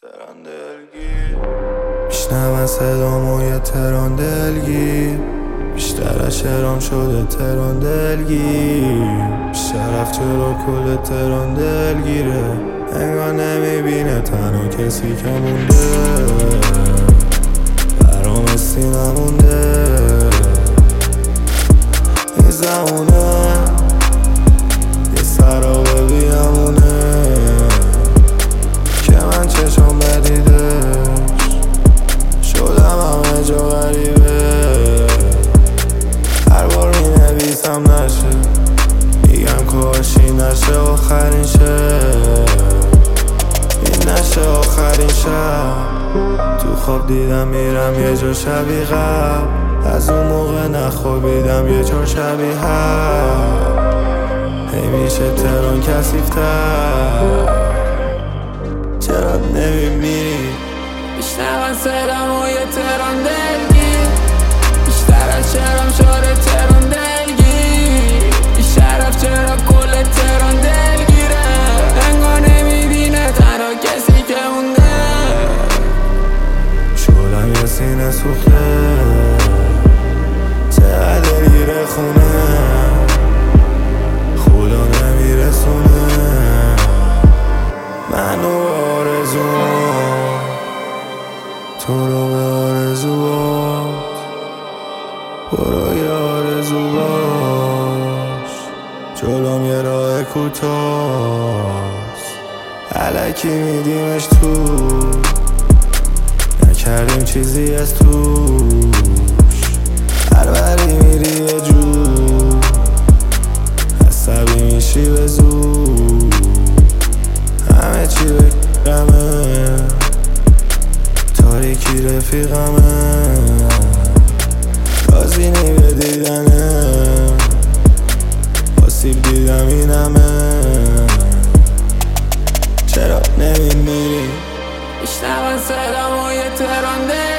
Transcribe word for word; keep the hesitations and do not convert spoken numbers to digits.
تران دلگیر میشنون صدامو یه تران دلگیر، بیشتر از شعرام شده تران دلگیر. شرف چرا کل تران دلگیره، انگار نمیبینه تنها کسی که مونده برام استی نمونده. این زمونه یه سرابه بیامونه که من چشم بدیدش شدم همه جا غریبه. هر بار می نویسم نشه، میگم کاشی نشه آخرین شه، این نشه آخرین شب. تو خواب دیدم میرم یه جا شبیه قبل، از اون موقع نخوابیدم یه جا شبیه هر هی میشه تران کثیف‌تر. چرا نمیمیری؟ میشنون صدامو یه تران دلگیر، بیشتر از شعرام شده تران دلگیر. این شرف چرا کل تران دلگیره، انگار نمیبینه تنها کسی که مونده. شعلم یه سینه سوخته چقدر دلگیره خونه، خدا نمیرسونه منو آرزوام تو رو به آرزوات. برو یه آرزو باش، جلوم یه راه کوتاست، الکی میدیمش تو، نکردیم چیزی از توش. هر بری میری یه جور، عصبی میشی به زور، همه چی بگرمه، تاریکی رفیقمه، رازینی به دیدنه، آسیب دیدم اینمه. چرا نمیمیری؟ میشنون صدامو یه تران دلگیر،